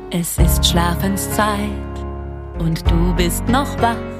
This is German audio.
Es ist Schlafenszeit und du bist noch wach.